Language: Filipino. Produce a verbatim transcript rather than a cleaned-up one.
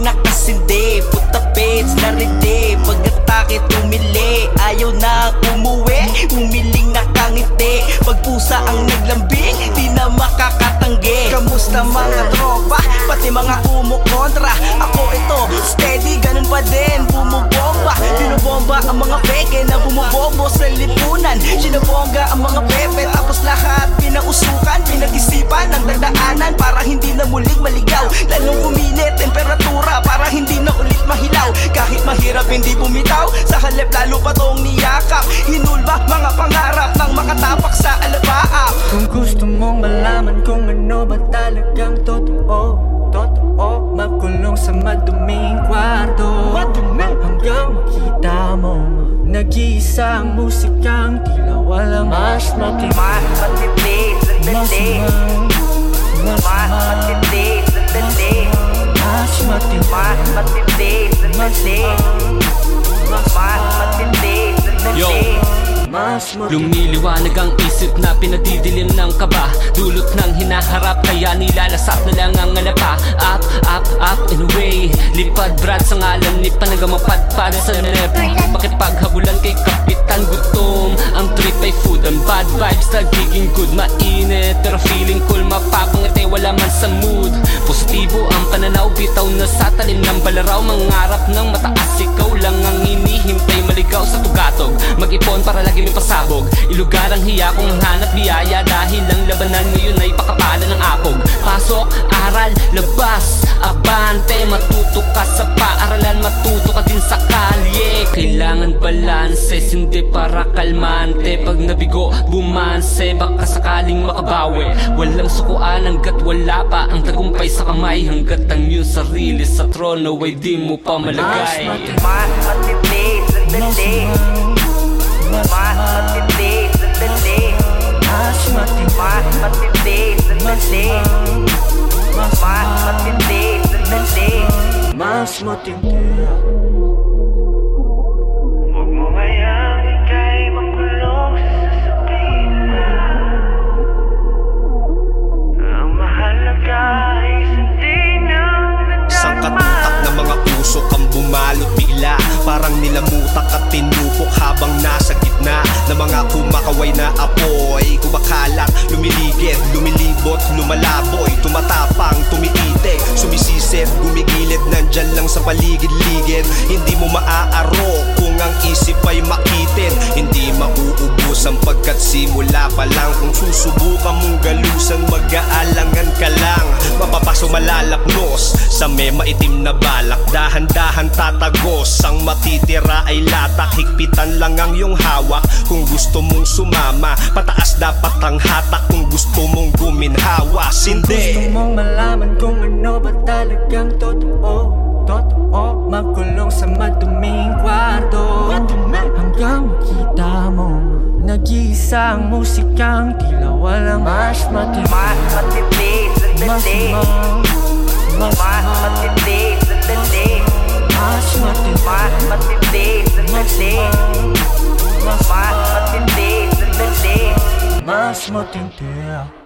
nakasindi. Puta pets na ready, pag-atake tumili. Ayaw na umuwi, umiling nakangiti. Pagpusa ang naglambing, di na makakatanggi. Kamusta mga tropa, pati mga umukontra? Ako ito, steady, ganun pa din, bumubomba. Binubomba ang mga peke na bumubobo sa lipunan. Sinabongga ang mga pepe, tapos lahat pinausukan. Pinag-isipan ang dadaanan para hindi na muling maligaw. Lalong uminit temperatura para hindi na ulit mahilaw. Kahit mahirap hindi bumitaw, sa halip lalo pa tong niyakap. Hinulba mga pangarap nang makatapak sa alabaap. Kung gusto mong malaman kung ano ba talagang totoo, totoo, makulong sa maduming kwarto, hanggang makita mo nag-iisang musikang tila walang mas matindi. Mas matindi, sandali. Mas matindi, sandali. Mas matindi, Mas matindi, sandali. Mas matindi, sandali. mas matindi. Lumiliwanag ang isip na pinadidilim ng kaba. Dulot ng hinaharap kaya nilalasap na lang ang alapa. Up, up, up and away. Lipad brad sa ngalan ni panagamapadpad sa nep. Makipaghabulan kay Kapitan Gutom. Ang trip ay food and bad vibes nagiging good. Mainit pero feeling cool, mapapangiti wala man sa mood. Positibo ang pananaw, bitaw na sa talim ng balaraw. Mangarap ng mataas, ikaw lang ang hinihintay. Maligaw sa tugatog, mag-ipon para lagi may pasabog. Ilugar ang hiya kung hanap biyaya, dahil ang labanan ngayon ay pakapala ng apog. Pasok, aral, labas, abante. Matuto ka sa paaralan, matuto ka din sa kalye. Kailangan balanses, hindi para kalmante. Pag nabigo, bumanse, baka sakaling makabawi. Walang sukuan hanggat wala pa ang tagumpay sa kamay. Hanggat ang iyong sarili sa trono ay di mo pa malagay. Mas matindi, sandali. Mas matindi, sandali. Mas matindi, Mas matindi, sandali. Mas matindi, sandali. mas matindi. Huwag mo hayang ika'y makulong sa sasabihin mo. Ang mahalaga ay sundin ang Isang nadarama. katutak na mga usok ang bumalot bigla. Parang nilamutak at tinupok habang nasa gitna ng mga kumakaway na apoy. Kumakalat, lumiligid, lumilibot, lumalaboy. Tumatapang, tumiitik, sumisisid, gumigilid. Nandyan lang sa paligid-ligid. Hindi mo maaaro kung ang isip ay makitin. Hindi mauubusan pagkat simula pa lang. Kung susubukan mong galusan, mag-aalangan ka lang. Mapapaso malalaknos sa may maitim na balak. Dahan-dahan tatagos, ang matitira ay latak. Higpitan lang ang iyong hawak kung gusto mong sumama. Pataas dapat ang hatak kung gusto mong guminhawa. Gusto Sindi. mong malaman kung ano ba talagang totoo, totoo, makulong sa maduming kwarto, hanggang makita mo nag-iisang musikang tila walang mas matindi. Mas matindi, Mas sandali. mas Mas matindi, sandali. mas matindi. Mas matindi, sandali. Mas Mas matindi, sandali. mas matindi.